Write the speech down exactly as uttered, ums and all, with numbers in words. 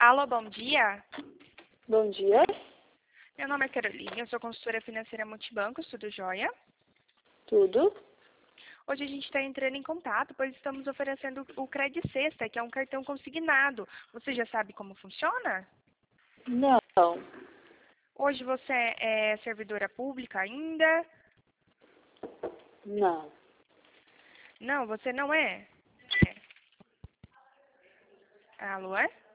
Alô, bom dia. Bom dia. Meu nome é Carolina, eu sou consultora financeira Multibancos, tudo jóia? Tudo? Hoje a gente está entrando em contato, pois estamos oferecendo o Cred Sexta, que é um cartão consignado. Você já sabe como funciona? Não. Hoje você é servidora pública ainda? Não. Não, você não é? É. Alô, é?